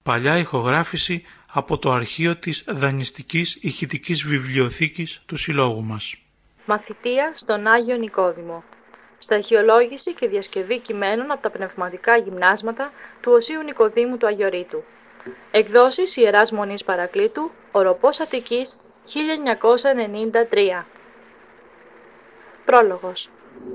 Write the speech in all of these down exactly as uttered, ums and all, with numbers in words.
Παλιά ηχογράφηση από το αρχείο της δανειστικής ηχητικής βιβλιοθήκης του συλλόγου μας. Μαθητεία στον Άγιο Νικόδημο. Σταχυολόγηση και διασκευή κειμένων από τα πνευματικά γυμνάσματα του Οσίου Νικοδήμου του Αγιορείτου. Εκδόσεις Ιεράς Μονής Παρακλήτου, Οροπός Αττικής, χίλια εννιακόσια ενενήντα τρία. Πρόλογος.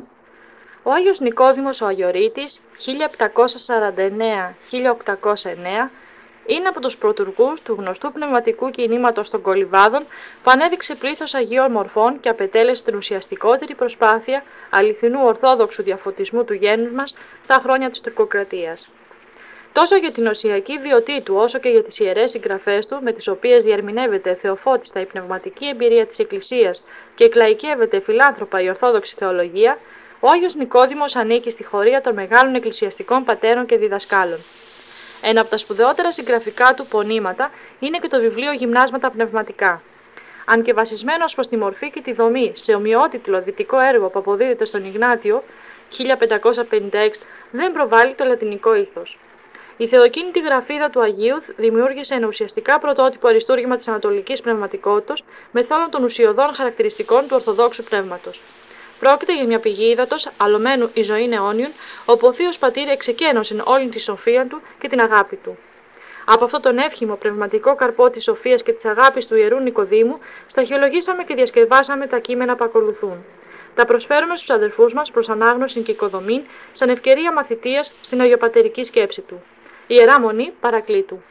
Ο Άγιος Νικόδημος ο Αγιορείτης, χίλια επτακόσια σαράντα εννέα με χίλια οκτακόσια εννέα, είναι από τους πρωτουργούς του γνωστού πνευματικού κινήματος των Κολιβάδων που ανέδειξε πλήθος αγίων μορφών και απετέλεσε την ουσιαστικότερη προσπάθεια αληθινού ορθόδοξου διαφωτισμού του γένους μας στα χρόνια της τουρκοκρατίας. Τόσο για την οσιακή βιωτή του, όσο και για τις ιερές συγγραφές του, με τις οποίες διερμηνεύεται θεοφώτιστα η πνευματική εμπειρία της Εκκλησίας και εκλαϊκεύεται φιλάνθρωπα η ορθόδοξη θεολογία, ο Άγιος Νικόδημος ανήκει στη χωρία των μεγάλων εκκλησιαστικών πατέρων και διδασκάλων. Ένα από τα σπουδαιότερα συγγραφικά του πονήματα είναι και το βιβλίο Γυμνάσματα Πνευματικά. Αν και βασισμένο ως προς τη μορφή και τη δομή σε ομοιότιτλο δυτικό έργο που αποδίδεται στον Ιγνάτιο, χίλια πεντακόσια πενήντα έξι, δεν προβάλλει το λατινικό ήθος. Η θεοκίνητη γραφίδα του Αγίου δημιούργησε ένα ουσιαστικά πρωτότυπο αριστούργημα της ανατολικής πνευματικότητας με όλων των ουσιωδών χαρακτηριστικών του Ορθοδόξου πνεύματος. Πρόκειται για μια πηγή ύδατος αλωμένου εις ζωήν αιώνιον, όπου ο Θείος Πατήρ εξεκένωσε όλη τη σοφία του και την αγάπη του. Από αυτό τον εύχημο πνευματικό καρπό της σοφίας και της αγάπης του Ιερού Νικοδήμου, σταχυολογήσαμε και διασκευάσαμε τα κείμενα που ακολουθούν. Τα προσφέρουμε στους αδερφούς μας προς ανάγνωση και οικοδομήν, σαν ευκαιρία μαθητείας στην αγιοπατερική σκέψη του. Ιερά Μονή Παρακλήτου.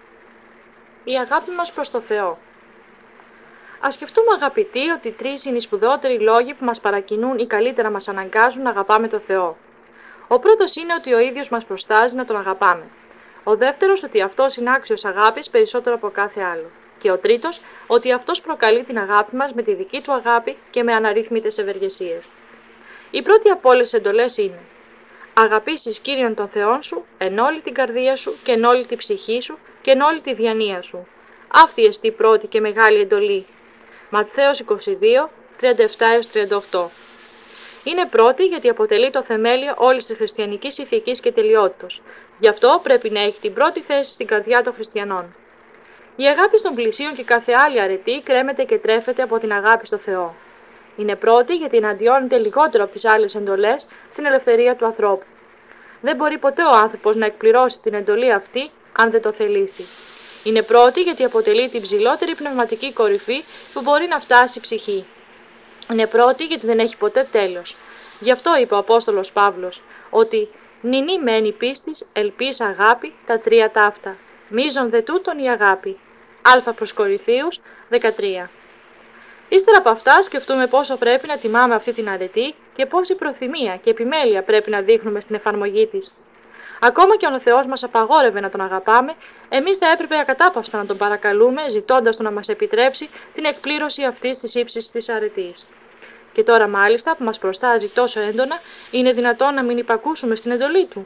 Η αγάπη μας προς το Θεό. Ας σκεφτούμε, αγαπητοί, ότι τρεις είναι οι σπουδαιότεροι λόγοι που μας παρακινούν ή καλύτερα μας αναγκάζουν να αγαπάμε το Θεό. Ο πρώτος είναι ότι ο ίδιος μας προστάζει να τον αγαπάμε. Ο δεύτερος, ότι αυτός είναι άξιος αγάπης περισσότερο από κάθε άλλο. Και ο τρίτος, ότι αυτός προκαλεί την αγάπη μας με τη δική του αγάπη και με αναρρύθμιτες ευεργεσίες. Η πρώτη από όλες τις εντολές είναι: αγαπήσεις Κύριον τον Θεόν σου εν όλη την καρδία σου και εν όλη την ψυχή σου και εν όλη τη διανία σου. Αυτή εστί η πρώτη και μεγάλη εντολή. Ματθαίος είκοσι δύο, τριάντα επτά έως τριάντα οκτώ. Είναι πρώτη γιατί αποτελεί το θεμέλιο όλης της χριστιανικής ηθικής και τελειότητος. Γι' αυτό πρέπει να έχει την πρώτη θέση στην καρδιά των χριστιανών. Η αγάπη των πλησίων και κάθε άλλη αρετή κρέμεται και τρέφεται από την αγάπη στο Θεό. Είναι πρώτη γιατί εναντιώνεται λιγότερο από τις άλλες εντολές στην ελευθερία του ανθρώπου. Δεν μπορεί ποτέ ο άνθρωπος να εκπληρώσει την εντολή αυτή αν δεν το θελήσει. Είναι πρώτη γιατί αποτελεί την ψηλότερη πνευματική κορυφή που μπορεί να φτάσει η ψυχή. Είναι πρώτη γιατί δεν έχει ποτέ τέλος. Γι' αυτό είπε ο Απόστολος Παύλος ότι «νηνή μένει πίστης, ελπίς, αγάπη, τα τρία ταύτα. Μείζον δε τούτον η αγάπη». Α προς Κορινθίους δεκατρία. Ύστερα από αυτά σκεφτούμε πόσο πρέπει να τιμάμε αυτή την αρετή και πόση προθυμία και επιμέλεια πρέπει να δείχνουμε στην εφαρμογή της. Ακόμα και αν ο Θεός μας απαγόρευε να τον αγαπάμε, εμείς θα έπρεπε ακατάπαυστα να τον παρακαλούμε, ζητώντας τον να μας επιτρέψει την εκπλήρωση αυτής της ύψης της αρετής. Και τώρα μάλιστα που μας προστάζει τόσο έντονα, είναι δυνατόν να μην υπακούσουμε στην εντολή του.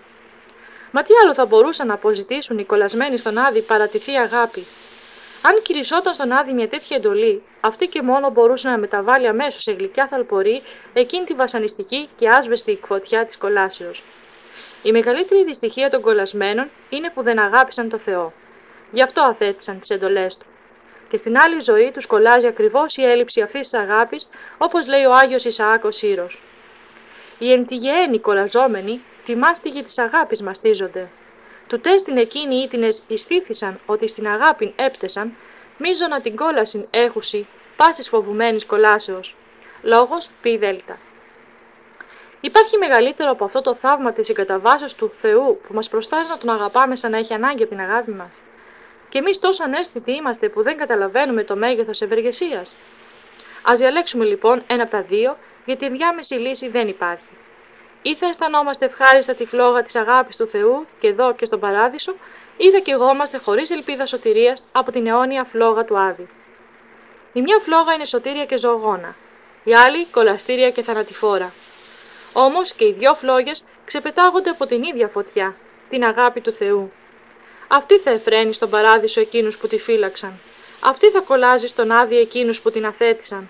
Μα τι άλλο θα μπορούσαν να αποζητήσουν οι κολλασμένοι στον Άδη παρά τη Θεία Αγάπη? Αν κηρυσσόταν στον Άδη μια τέτοια εντολή, αυτή και μόνο μπορούσε να μεταβάλει αμέσως σε γλυκιά θαλπορή εκείνη τη βασανιστική και άσβεστη φωτιά της κολάσεως. Η μεγαλύτερη δυστυχία των κολλασμένων είναι που δεν αγάπησαν το Θεό. Γι' αυτό αθέτησαν τις εντολές του. Και στην άλλη ζωή τους κολλάζει ακριβώς η έλλειψη αυτής της αγάπης, όπως λέει ο Άγιος Ισαάκ ο Σύρος. Οι εν τη γεένη κολλαζόμενοι, τη μάστιγη της αγάπης μαστίζονται. Τουτές την εκείνοι ήτινες εισθήθησαν ότι στην αγάπην έπτεσαν, μίζωνα την κόλασιν έχουσι, πάσης φοβουμένης κολάσεως. Λόγος πι δέλτα. Υπάρχει μεγαλύτερο από αυτό το θαύμα της συγκαταβάσεως του Θεού που μας προστάζει να τον αγαπάμε σαν να έχει ανάγκη από την αγάπη μας? Και εμείς τόσο ανέστητοι είμαστε που δεν καταλαβαίνουμε το μέγεθος ευεργεσίας. Ας διαλέξουμε λοιπόν ένα από τα δύο, γιατί διάμεση λύση δεν υπάρχει. Ή θα αισθανόμαστε ευχάριστα τη φλόγα της αγάπης του Θεού και εδώ και στον παράδεισο, ή θα καιγόμαστε χωρίς ελπίδα σωτηρίας από την αιώνια φλόγα του Άδη. Η μια φλόγα είναι σωτήρια και ζωογόνα, η άλλη κολαστήρια και θανατηφόρα. Όμως και οι δυο φλόγες ξεπετάγονται από την ίδια φωτιά, την αγάπη του Θεού. Αυτή θα εφραίνει στον παράδεισο εκείνους που τη φύλαξαν. Αυτή θα κολλάζει στον Άδη εκείνους που την αθέτησαν.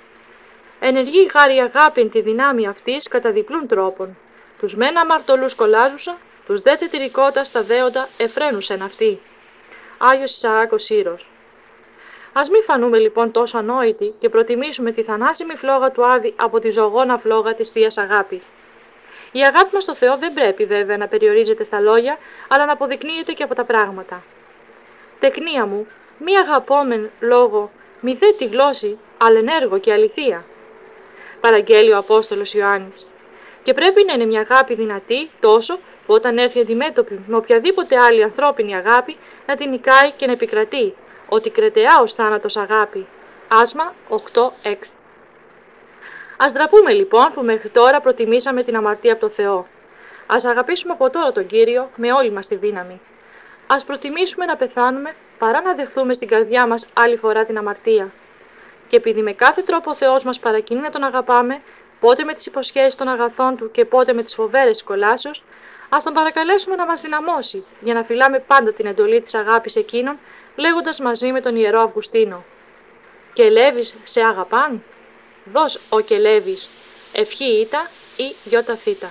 Ενεργεί γάρη αγάπη τη δυνάμει αυτής κατά διπλούν τρόπων. Τους μεν αμαρτωλούς κολλάζουσα, τους δε τετηρικότας τα δέοντα εφραίνουσαν αυτοί. Άγιος Ισαάκος Σύρος. Ας μη φανούμε λοιπόν τόσο ανόητοι και προτιμήσουμε τη θανάσιμη φλόγα του Άδη από τη ζωγόνα φλόγα της Θείας Αγάπης. Η αγάπη μας στο Θεό δεν πρέπει βέβαια να περιορίζεται στα λόγια, αλλά να αποδεικνύεται και από τα πράγματα. Τεκνία μου, μη αγαπόμεν λόγο, μη δε τη γλώσση, αλλά ενέργο και αληθεία. Παραγγέλει ο Απόστολος Ιωάννης. Και πρέπει να είναι μια αγάπη δυνατή τόσο που όταν έρθει αντιμέτωπη με οποιαδήποτε άλλη ανθρώπινη αγάπη να την νικάει και να επικρατεί, ότι κρετεά ως θάνατος αγάπη. Άσμα οκτώ έξι. Ας ντραπούμε λοιπόν που μέχρι τώρα προτιμήσαμε την αμαρτία από το Θεό. Ας αγαπήσουμε από τώρα τον Κύριο με όλη μας τη δύναμη. Ας προτιμήσουμε να πεθάνουμε παρά να δεχθούμε στην καρδιά μας άλλη φορά την αμαρτία. Και επειδή με κάθε τρόπο ο Θεός μας παρακινεί να τον αγαπάμε, πότε με τις υποσχέσεις των αγαθών του και πότε με τις φοβέρες κολάσεως, ας τον παρακαλέσουμε να μας δυναμώσει για να φυλάμε πάντα την εντολή της αγάπης εκείνων, λέγοντας μαζί με τον Ιερό Αυγουστίνο: «Και ελεύεις σε αγαπάν, δώσ' ο και ελεύεις, ευχή ήτα ή γιώτα θήτα».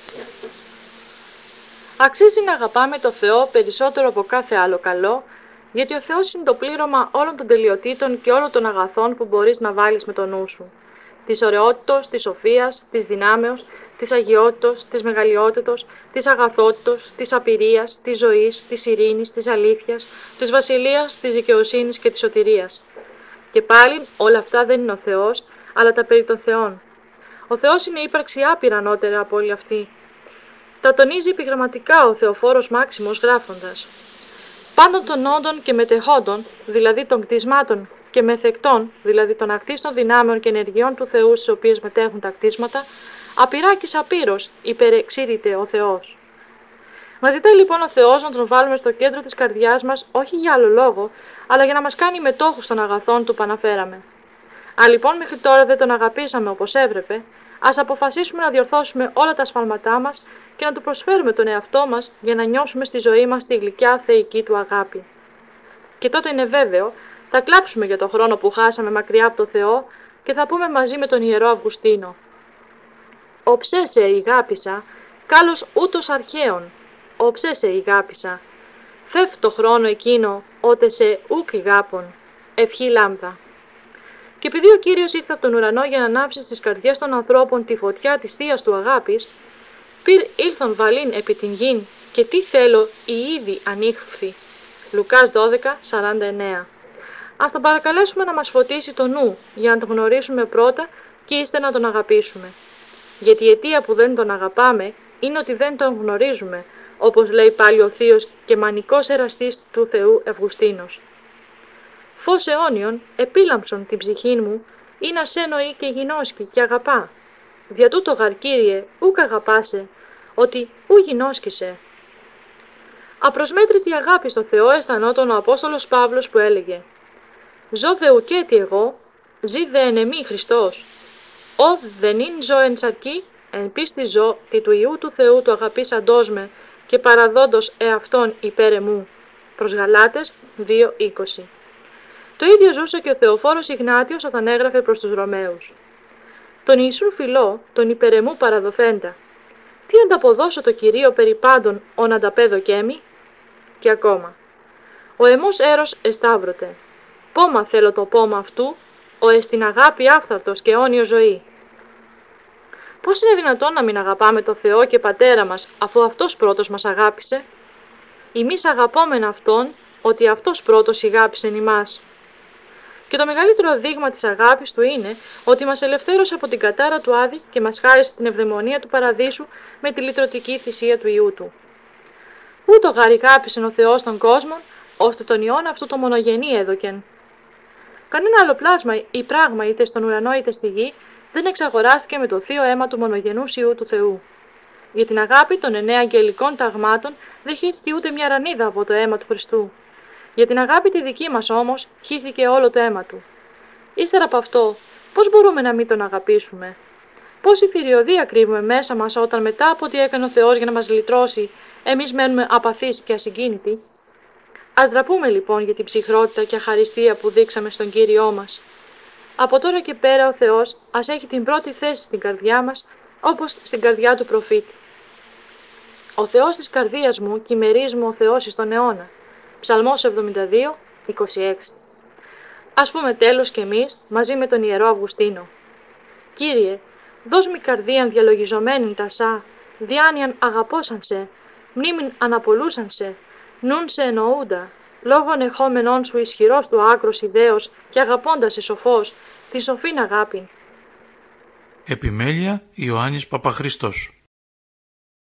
Αξίζει να αγαπάμε το Θεό περισσότερο από κάθε άλλο καλό, γιατί ο Θεός είναι το πλήρωμα όλων των τελειοτήτων και όλων των αγαθών που μπορείς να βάλεις με το νου σου. Της ωραιότητος, της σοφίας, της δυνάμεως, της αγιότητος, της μεγαλειότητος, της αγαθότητος, της απειρίας, της ζωής, της ειρήνης, της αλήθειας, της βασιλείας, της δικαιοσύνης και της σωτηρίας. Και πάλι όλα αυτά δεν είναι ο Θεός, αλλά τα περί των Θεών. Ο Θεός είναι ύπαρξη άπειρα ανώτερα από όλη αυτή. Τα τονίζει επιγραμματικά ο Θεοφόρος Μάξιμος γράφοντας: «Πάντων των όντων και μετεχόντων, δηλαδή των κτισμάτων και μεθεκτών, δηλαδή των ακτίστων δυνάμεων και ενεργειών του Θεού στις οποίες μετέχουν τα κτίσματα, απειράκης απείρως υπερεξήρυται ο Θεός». Μας ζητάει λοιπόν ο Θεός να τον βάλουμε στο κέντρο της καρδιάς μας, όχι για άλλο λόγο, αλλά για να μας κάνει μετόχους των αγαθών του που αναφέραμε. Αν λοιπόν μέχρι τώρα δεν τον αγαπήσαμε όπως έπρεπε, ας αποφασίσουμε να διορθώσουμε όλα τα σφάλματά μας και να του προσφέρουμε τον εαυτό μας για να νιώσουμε στη ζωή μας τη γλυκιά θεϊκή του αγάπη. Και τότε είναι βέβαιο, θα κλάψουμε για τον χρόνο που χάσαμε μακριά από το Θεό και θα πούμε μαζί με τον Ιερό Αυγουστίνο: «Οψέ σε ηγάπησα, κάλος ούτως αρχαίων, οψέ σε ηγάπησα, φεύ το χρόνο εκείνο, ότε σε ουκ ηγάπων, ευχή λάμδα». Και επειδή ο Κύριος ήρθε από τον ουρανό για να ανάψει στις καρδιές των ανθρώπων τη φωτιά της θείας του αγάπης, πυρ ήλθον βαλήν επί την γην και τι θέλω η ήδη ανήχθη. Λουκάς δώδεκα σαράντα εννέα. Ας τον παρακαλέσουμε να μας φωτίσει το νου για να τον γνωρίσουμε πρώτα και ύστερα να τον αγαπήσουμε. Γιατί η αιτία που δεν τον αγαπάμε είναι ότι δεν τον γνωρίζουμε, όπως λέει πάλι ο θείος και μανικός εραστής του Θεού Αυγουστίνος. Φως αιώνιον επίλαμψον την ψυχή μου, ή να σε εννοεί και γινώσκει και αγαπά. Δια τούτο γαρ Κύριε, ούκ αγαπάσε, ότι ου γινώσκησε. Απροσμέτρητη αγάπη στο Θεό αισθανόταν ο Απόστολος Παύλος που έλεγε: «Ζω δε ουκέτι εγώ, ζή δε εν εμή Χριστός. Ω δεν ειν ζω εν σαρκή, εν πίστη ζω, τι του Ιού του Θεού του αγαπήσαντός με και παραδόντος εαυτόν υπέρ εμού». Προς Γαλάτες δύο είκοσι. Το ίδιο ζούσε και ο Θεοφόρος Ιγνάτιος όταν έγραφε προς τους Ρωμαίους: «Τον Ιησούν φιλώ, τον υπερεμού παραδοθέντα. Τι ανταποδώσω το Κυρίο περί πάντων ον ανταπέδω και έμι». Και ακόμα: «Ο εμός έρος εσταύρωτε. Πόμα θέλω το πόμα αυτού, ο εστιν αγάπη άφθαρτος και αιώνιο ζωή». Πώς είναι δυνατόν να μην αγαπάμε το Θεό και Πατέρα μας, αφού Αυτός πρώτος μας αγάπησε? Εμείς αγαπόμεν Αυτόν, ότι Αυτός πρώτος ηγάπησεν ημάς. Και το μεγαλύτερο δείγμα της αγάπης Του είναι ότι μας ελευθέρωσε από την κατάρα του Άδη και μας χάρισε την ευδαιμονία του Παραδείσου με τη λυτρωτική θυσία του Υιού Του. Ούτω γάρ ηγάπησεν ο Θεός τον κόσμο, ώστε τον Υιόν αυτού το μονογενή έδωκεν. Κανένα άλλο πλάσμα ή πράγμα είτε στον ουρανό είτε στη γη δεν εξαγοράστηκε με το θείο αίμα του μονογενούς Υιού του Θεού. Για την αγάπη των εννέα αγγελικών ταγμάτων δεν χύθηκε ούτε μια ρανίδα από το αίμα του Χριστού. Για την αγάπη τη δική μας όμως χύθηκε όλο το αίμα Του. Ύστερα από αυτό, πώς μπορούμε να μην τον αγαπήσουμε? Πόση θηριωδία κρύβουμε μέσα μας όταν μετά από τι έκανε ο Θεός για να μας λυτρώσει, εμείς μένουμε απαθείς και ασυγκίνητοι? Ας ντραπούμε λοιπόν για την ψυχρότητα και αχαριστία που δείξαμε στον Κύριό μας. Από τώρα και πέρα ο Θεός ας έχει την πρώτη θέση στην καρδιά μας, όπως στην καρδιά του προφήτη. «Ο Θεός της καρδίας μου, κυμερείς μου ο Θεός εις τον αιώνα. Ψαλμός εβδομήντα δύο, είκοσι έξι. Ας πούμε τέλος κι εμείς μαζί με τον Ιερό Αυγουστίνο. Κύριε, δώσ' μη καρδίαν διαλογιζομένην τασά, διάνοιαν αγαπώσαν σε, μνήμην αναπολούσαν σε, νουν σε εννοούντα, λόγων εχόμενών σου ισχυρός του άκρος ιδέως και αγαπώντας σε σοφός, τη σοφήν αγάπην. Επιμέλεια Ιωάννης Παπαχριστός.